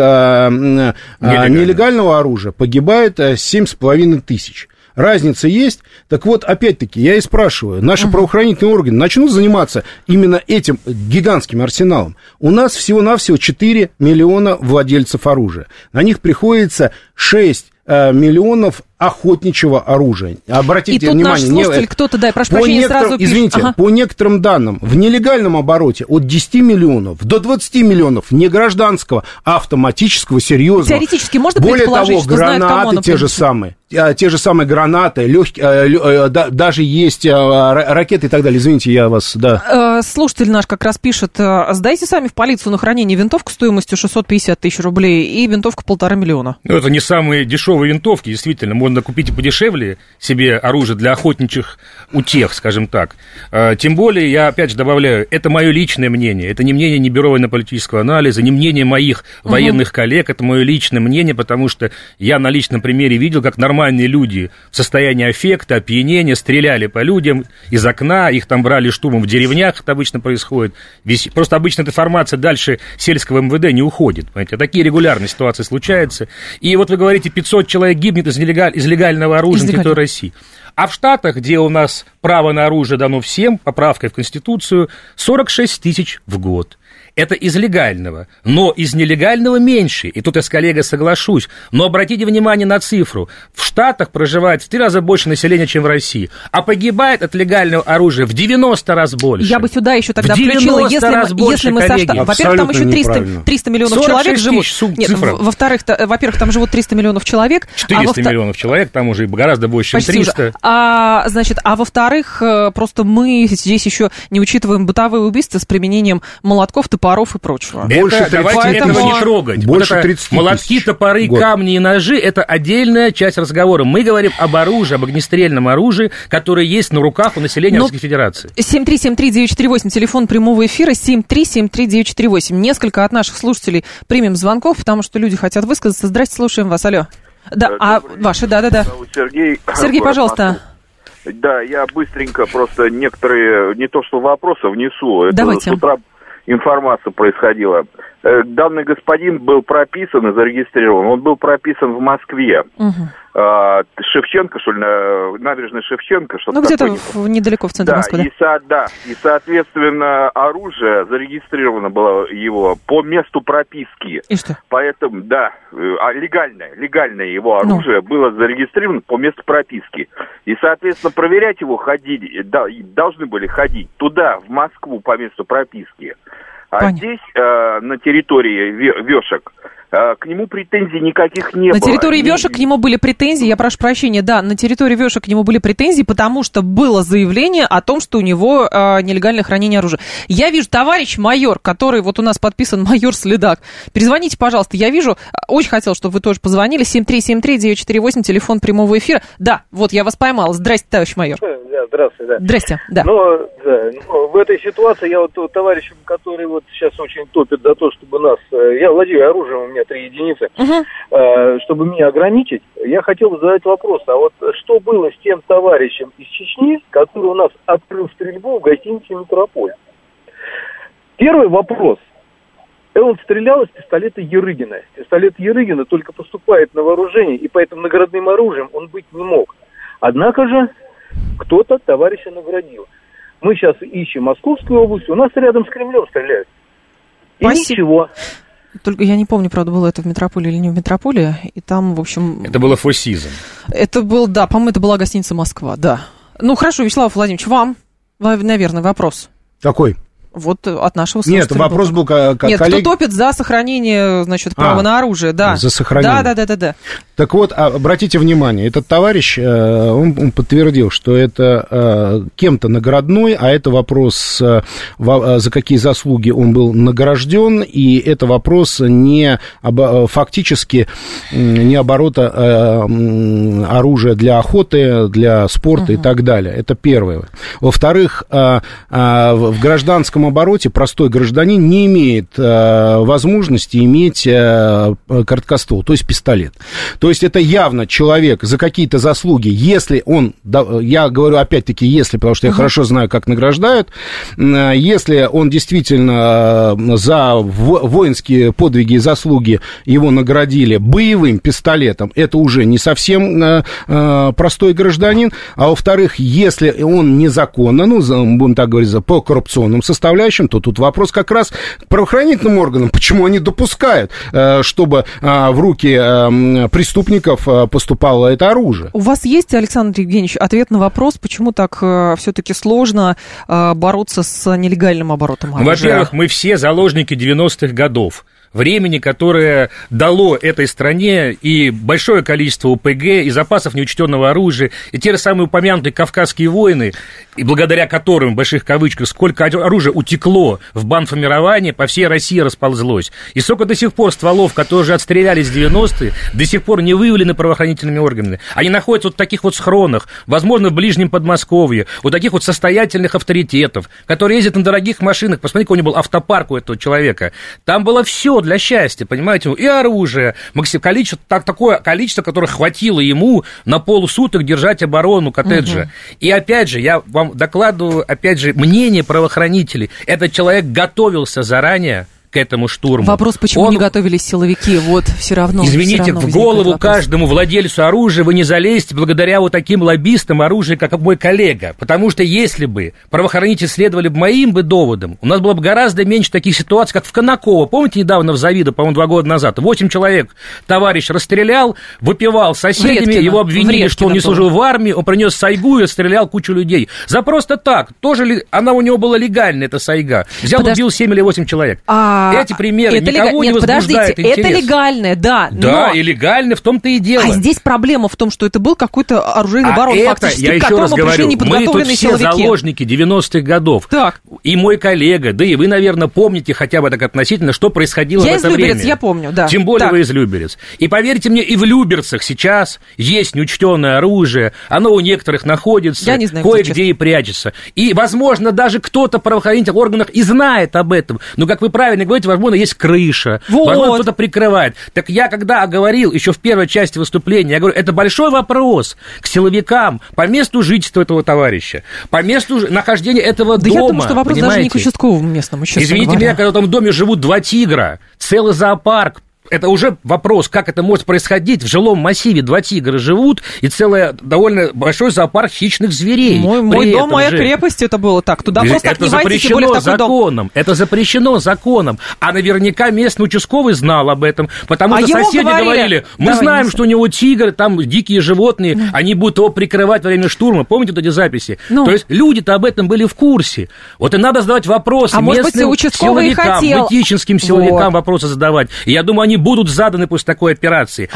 нелегального оружия погибает 7,5 тысяч. Разница есть. Так вот, опять-таки, я и спрашиваю, наши правоохранительные органы начнут заниматься именно этим гигантским арсеналом. У нас всего-навсего 4 миллиона владельцев оружия. На них приходится 6 миллионов охотничьего оружия. Обратите и тут внимание, наш слушатель, кто-то, да, прошу прощения, сразу пишет. Извините, по некоторым данным, в нелегальном обороте от 10 миллионов до 20 миллионов не гражданского, а автоматического, серьезного. Теоретически можно Более предположить, того, что знают, кому гранаты оно те же самые. Те же самые гранаты, даже есть ракеты и так далее. Извините, я вас, да. Слушатель наш как раз пишет, сдайте сами в полицию на хранение винтовку стоимостью 650 тысяч рублей и винтовку 1,5 миллиона. Ну, это не самые дешевые винтовки, действительно. Можно купить и подешевле себе оружие для охотничьих утех, скажем так. Тем более, я опять же добавляю, это мое личное мнение. Это не мнение ни Бюро военно-политического анализа, не мнение моих военных коллег. Это мое личное мнение, потому что я на личном примере видел, как нормальные люди в состоянии аффекта, опьянения стреляли по людям из окна, их там брали штурмом в деревнях, это обычно происходит. Просто обычно эта информация дальше сельского МВД не уходит, понимаете. Такие регулярные ситуации случаются. И вот вы говорите, 500 человек гибнет из легального оружия на территории России. А в Штатах, где у нас право на оружие дано всем, поправкой в Конституцию, 46 тысяч в год. Это из легального, но из нелегального меньше. И тут я с коллегой соглашусь. Но обратите внимание на цифру. В Штатах проживает в 3 раза больше населения, чем в России. А погибает от легального оружия в 90 раз больше. Я бы сюда еще тогда включила, если мы со Штатами. Во-первых, там еще 300 миллионов человек живут. Нет, во-первых, там живут 300 миллионов человек. 400 миллионов человек, там уже гораздо больше, чем 300. А во-вторых, просто мы здесь еще не учитываем бытовые убийства с применением молотков, топоров и прочего. Давайте этого не трогать. Больше 30 молотки, топоры, камни и ножи – это отдельная часть разговора. Мы говорим об оружии, об огнестрельном оружии, которое есть на руках у населения Российской Федерации. 7373948, телефон прямого эфира, 7373948. Несколько от наших слушателей примем звонков, потому что люди хотят высказаться. Здрасте, слушаем вас. Алло. Да, ваши, да. Сергей, пожалуйста. Да, я быстренько просто некоторые, не то что вопросы внесу. Это давайте. С утра информация происходила. Данный господин был прописан и зарегистрирован. Он был прописан в Москве. Шевченко, что ли, набережная Шевченко, что-то где-то такое. недалеко в центре Москвы, да? И, соответственно, оружие зарегистрировано было его по месту прописки. И что? Поэтому, легальное его оружие было зарегистрировано по месту прописки. И, соответственно, проверять его должны были ходить туда, в Москву, по месту прописки. А здесь, на территории вешек, к нему претензий никаких не было. На территории вешек к нему были претензии, я прошу прощения, на территории вешек к нему были претензии, потому что было заявление о том, что у него нелегальное хранение оружия. Я вижу, товарищ майор, который вот у нас подписан майор Следак, перезвоните, пожалуйста, я вижу, очень хотел, чтобы вы тоже позвонили, 7373948, телефон прямого эфира. Да, вот я вас поймала. Здрасте, товарищ майор. Здравствуйте, да. Здрасте, да. В этой ситуации я вот товарищам, которые вот сейчас очень топят за то, чтобы нас... Я владею оружием, у меня 3 единицы. Чтобы меня ограничить, я хотел бы задать вопрос. А вот что было с тем товарищем из Чечни, который у нас открыл стрельбу в гостинице «Метрополь»? Первый вопрос. Он стрелял из пистолета Ерыгина. Пистолет Ерыгина только поступает на вооружение, и поэтому наградным оружием он быть не мог. Однако же кто-то товарища наградил. Мы сейчас ищем Московскую область, у нас рядом с Кремлем стреляют. И ничего. Только я не помню, правда, было это в Метрополе или не в Метрополе, и там, в общем... Это было Four Seasons. Это был, да, по-моему, это была гостиница «Москва», да. Ну, хорошо, Вячеслав Владимирович, вам, наверное, вопрос. Какой? Вот от нашего слушателя. Нет, вопрос был Нет, кто топит за сохранение, значит, права на оружие, да. За сохранение. Да. Так вот, обратите внимание, этот товарищ, он подтвердил, что это кем-то наградной, а это вопрос, за какие заслуги он был награжден, и это вопрос фактически не оборота оружия для охоты, для спорта и так далее. Это первое. Во-вторых, в гражданском обороте простой гражданин не имеет возможности иметь короткоствол, то есть пистолет. То есть это явно человек за какие-то заслуги, если он, я говорю опять-таки если, потому что я хорошо знаю, как награждают, если он действительно за воинские подвиги и заслуги его наградили боевым пистолетом, это уже не совсем простой гражданин, а во-вторых, если он незаконно, ну, будем так говорить, по коррупционным составляющим, то тут вопрос как раз к правоохранительным органам, почему они допускают, чтобы в руки преступников поступало это оружие. У вас есть, Александр Евгеньевич, ответ на вопрос, почему так все-таки сложно бороться с нелегальным оборотом оружия? Во-первых, мы все заложники 90-х годов. Времени, которое дало этой стране и большое количество ОПГ, и запасов неучтенного оружия, и те же самые упомянутые Кавказские войны, и благодаря которым, в больших кавычках, сколько оружия утекло в банформирование, по всей России расползлось. И сколько до сих пор стволов, которые уже отстрелялись в 90-е, до сих пор не выявлены правоохранительными органами. Они находятся вот в таких вот схронах, возможно, в ближнем Подмосковье, у таких вот состоятельных авторитетов, которые ездят на дорогих машинах. Посмотри, какой у него был автопарк у этого человека. Там было все для счастья, понимаете, и оружие, такое количество, которое хватило ему на полсуток держать оборону коттеджа. И опять же, я вам докладываю, мнение правоохранителей. Этот человек готовился заранее к этому штурму. Вопрос, почему не готовились силовики, вот все равно. Извините, в голову каждому владельцу оружия вы не залезете благодаря вот таким лоббистам оружия, как мой коллега. Потому что если бы правоохранители следовали моим доводам, у нас было бы гораздо меньше таких ситуаций, как в Конаково. Помните, недавно в Завидово, по-моему, 2 года назад, 8 человек товарищ расстрелял, выпивал с соседями, его обвинили, что он не служил в армии, он принес сайгу и расстрелял кучу людей. За просто так. Тоже она у него была легальная, эта сайга. Взял, убил 7 или 8 человек. Эти примеры это никого не возбуждают интерес. Это легальное, да. Да, и легально, в том-то и дело. А здесь проблема в том, что это был какой-то оружейный барон, фактически, я к которому пришли неподготовленные мы тут все заложники 90-х годов. Так. И мой коллега, да и вы, наверное, помните хотя бы так относительно, что происходило в это время. Я из Люберец, я помню, да. Тем более вы из Люберец. И поверьте мне, и в Люберцах сейчас есть неучтенное оружие, оно у некоторых находится, кое-где и прячется. И, возможно, даже кто-то в правоохранительных органах и знает об этом. Но, как вы правильно говорите, возможно, есть крыша, возможно, кто-то прикрывает. Так я, когда говорил еще в первой части выступления, я говорю, это большой вопрос к силовикам по месту жительства этого товарища, по месту нахождения этого дома. Я думаю, что вопрос даже не к участковому местному, честно говоря. Извините меня, когда в этом доме живут 2 тигра, целый зоопарк, это уже вопрос, как это может происходить. В жилом массиве 2 тигра живут, и целый довольно большой зоопарк хищных зверей. Мой дом, моя крепость, это было так. Туда просто так не войти, тем более в такой дом. Это запрещено законом. А наверняка местный участковый знал об этом, потому что соседи говорили, мы знаем, что у него тигр, там дикие животные, они будут его прикрывать во время штурма. Помните эти записи? То есть люди-то об этом были в курсе. Вот и надо задавать вопросы местным силовикам, мытищинским силовикам вопросы задавать. И я думаю, они будут заданы после такой операции.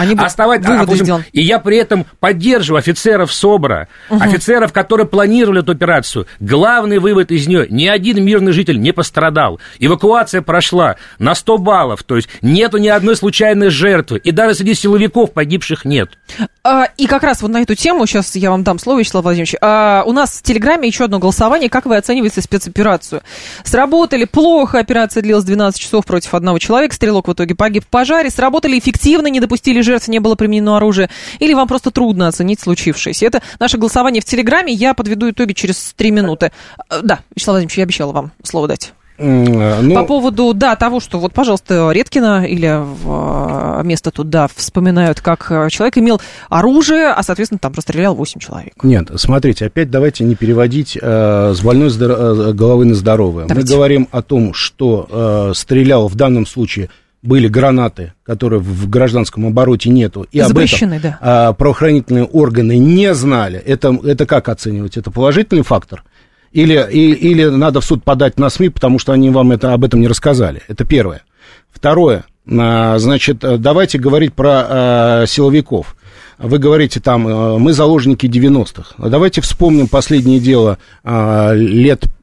И я при этом поддерживаю офицеров СОБРа, офицеров, которые планировали эту операцию. Главный вывод из нее: ни один мирный житель не пострадал. Эвакуация прошла на 100 баллов, то есть нету ни одной случайной жертвы, и даже среди силовиков погибших нет. И как раз вот на эту тему, сейчас я вам дам слово, Вячеслав Владимирович, у нас в Телеграме еще одно голосование, как вы оцениваете спецоперацию? Сработали плохо, операция длилась 12 часов против 1 человека, стрелок в итоге погиб в пожаре, сработали эффективно, не допустили жертв, не было применено оружие, или вам просто трудно оценить случившееся? Это наше голосование в Телеграме, я подведу итоги через 3 минуты. Да, Вячеслав Владимирович, я обещала вам слово дать. По поводу, того, что вот, пожалуйста, Редкина или место туда вспоминают, как человек имел оружие, а, соответственно, там расстрелял 8 человек. Нет, смотрите, опять давайте не переводить с больной головы на здоровую. Мы говорим о том, что стрелял в данном случае были гранаты, которые в гражданском обороте нету, и запрещены, об этом правоохранительные органы не знали. Это как оценивать? Это положительный фактор? Или надо в суд подать на СМИ, потому что они вам об этом не рассказали? Это первое. Второе, значит, давайте говорить про силовиков. Вы говорите там, мы заложники 90-х. Давайте вспомним последнее дело лет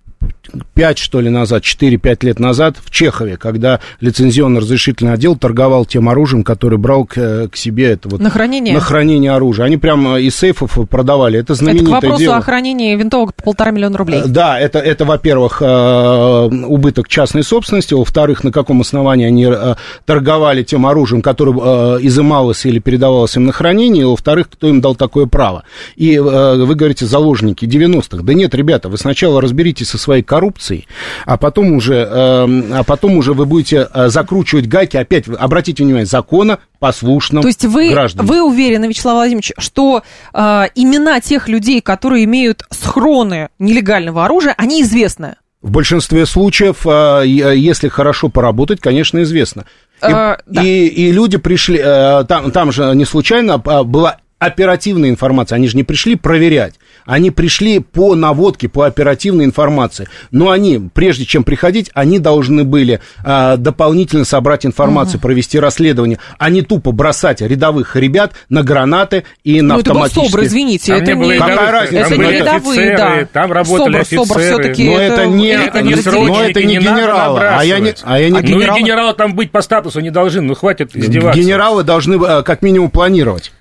5, что ли, назад, 4-5 лет назад в Чехове, когда лицензионно-разрешительный отдел торговал тем оружием, который брал к себе это вот... На хранение оружия. Они прямо из сейфов продавали. Это знаменитое дело. Это к вопросу о хранении винтовок по 1,5 миллиона рублей. Да, это, во-первых, убыток частной собственности, во-вторых, на каком основании они торговали тем оружием, которое изымалось или передавалось им на хранение, и, во-вторых, кто им дал такое право. И вы говорите, заложники 90-х. Да нет, ребята, вы сначала разберитесь со своей коррупцией, а потом уже вы будете закручивать гайки, опять, обратите внимание, законопослушным гражданам. Вы уверены, Вячеслав Владимирович, что имена тех людей, которые имеют схроны нелегального оружия, они известны? В большинстве случаев, если хорошо поработать, конечно, известно. И люди пришли, там же не случайно была оперативная информация, они же не пришли проверять, они пришли по наводке, по оперативной информации, но они, прежде чем приходить, они должны были дополнительно собрать информацию, провести расследование, а не тупо бросать рядовых ребят на гранаты и на автоматические... Это был СОБР, извините, это не... Какая разница? Это не рядовые, да. Там работали офицеры. Но это не генералы. А я не генерал. Ну и генералы там быть по статусу не должны, ну хватит издеваться. Генералы должны как минимум планировать.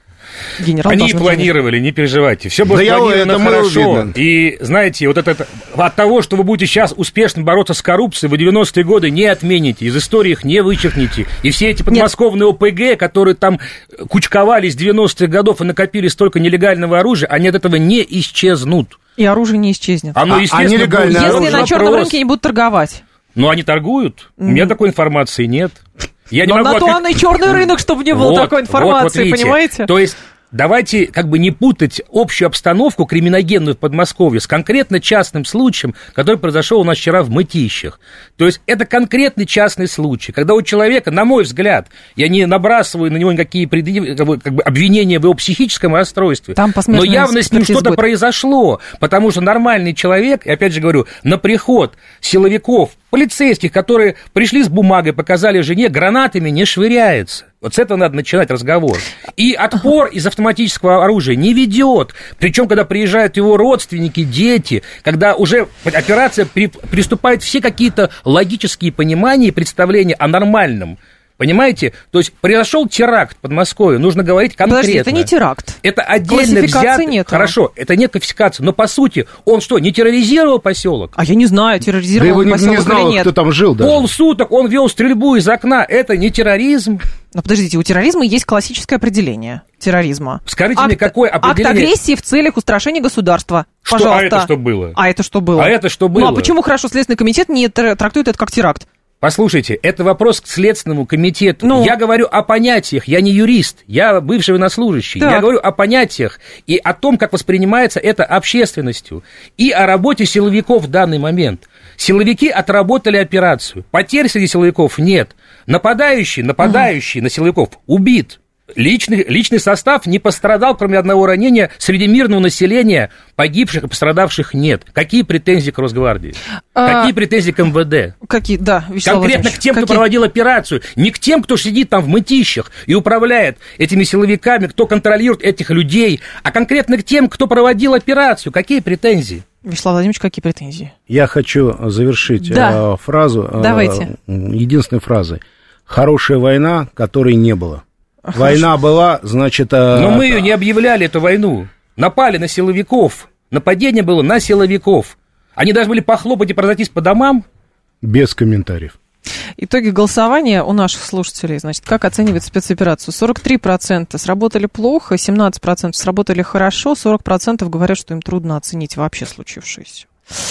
Они планировали, не переживайте. Все было спланировано хорошо. И, знаете, вот это от того, что вы будете сейчас успешно бороться с коррупцией, вы 90-е годы не отмените, из истории их не вычеркните. И все эти подмосковные ОПГ, которые там кучковались с 90-х годов и накопили столько нелегального оружия, они от этого не исчезнут. И оружие не исчезнет. Оно, естественно, будет. Если на черном рынке не будут торговать. Но они торгуют. У меня такой информации нет. Я не могу на то он и черный рынок, чтобы не было такой информации, понимаете? То есть давайте как бы не путать общую обстановку криминогенную в Подмосковье с конкретно частным случаем, который произошел у нас вчера в Мытищах. То есть это конкретный частный случай, когда у человека, на мой взгляд, я не набрасываю на него никакие обвинения в его психическом расстройстве, но явно с ним что-то произошло, потому что нормальный человек, и опять же говорю, на приход силовиков, полицейских, которые пришли с бумагой, показали жене, гранатами не швыряется. Вот с этого надо начинать разговор. И отпор из автоматического оружия не ведет. Причем, когда приезжают его родственники, дети, когда уже операция приступает все какие-то логические понимания и представления о нормальном. Понимаете? То есть произошел теракт в Подмосковье, нужно говорить конкретно. Подожди, это не теракт. Это отдельно взят. Нет. Хорошо, это нет классификации, но по сути он что, не терроризировал поселок? А я не знаю, терроризировал поселок или нет. Да его не знал, кто там жил даже. Полсуток он вел стрельбу из окна, это не терроризм. Но подождите, у терроризма есть классическое определение терроризма. Скажите мне, какое определение? Акт агрессии в целях устрашения государства. Пожалуйста. А это что было? А это что было? А это что было? Ну а почему, хорошо, Следственный комитет не трактует это как теракт? Послушайте, это вопрос к Следственному комитету. Я говорю о понятиях, я не юрист, я бывший военнослужащий. Так. Я говорю о понятиях и о том, как воспринимается это общественностью, и о работе силовиков в данный момент. Силовики отработали операцию, потерь среди силовиков нет. Нападающий на силовиков убит. Личный состав не пострадал, кроме одного ранения. Среди мирного населения погибших и пострадавших нет. Какие претензии к Росгвардии? Какие претензии к МВД? Да, конкретно к тем, кто проводил операцию. Не к тем, кто сидит там в Мытищах и управляет этими силовиками, кто контролирует этих людей, а конкретно к тем, кто проводил операцию. Какие претензии? Вячеслав Владимирович, какие претензии? Я хочу завершить фразу. Давайте. Единственной фразой. Хорошая война, которой не было. Война была, значит... Но мы ее не объявляли, эту войну. Напали на силовиков. Нападение было на силовиков. Они должны были похлопать и разойтись по домам. Без комментариев. Итоги голосования у наших слушателей. Значит, как оценивать спецоперацию? 43% сработали плохо, 17% сработали хорошо, 40% говорят, что им трудно оценить вообще случившееся.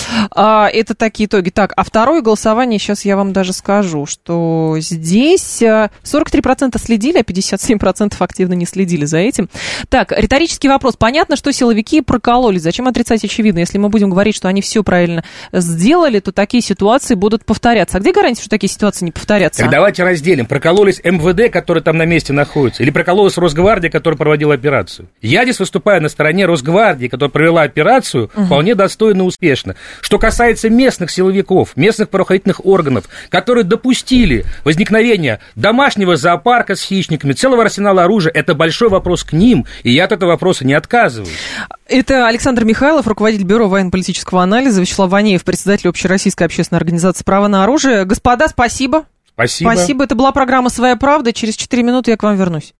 Это такие итоги. Так, а второе голосование, сейчас я вам даже скажу, что здесь 43% следили, а 57% активно не следили за этим. Так, риторический вопрос. Понятно, что силовики прокололись. Зачем отрицать очевидно? Если мы будем говорить, что они все правильно сделали, то такие ситуации будут повторяться. А где гарантия, что такие ситуации не повторятся? Так давайте разделим. Прокололись МВД, который там на месте находится, или прокололась Росгвардия, которая проводила операцию? Я здесь выступаю на стороне Росгвардии, которая провела операцию вполне достойно и успешно. однозначно. Что касается местных силовиков, местных правоохранительных органов, которые допустили возникновение домашнего зоопарка с хищниками, целого арсенала оружия, это большой вопрос к ним, и я от этого вопроса не отказываюсь. Это Александр Михайлов, руководитель Бюро военно-политического анализа, Вячеслав Ванеев, председатель Общероссийской общественной организации «Право на оружие». Господа, спасибо. Спасибо. Спасибо. Это была программа «Своя правда». Через 4 минуты я к вам вернусь.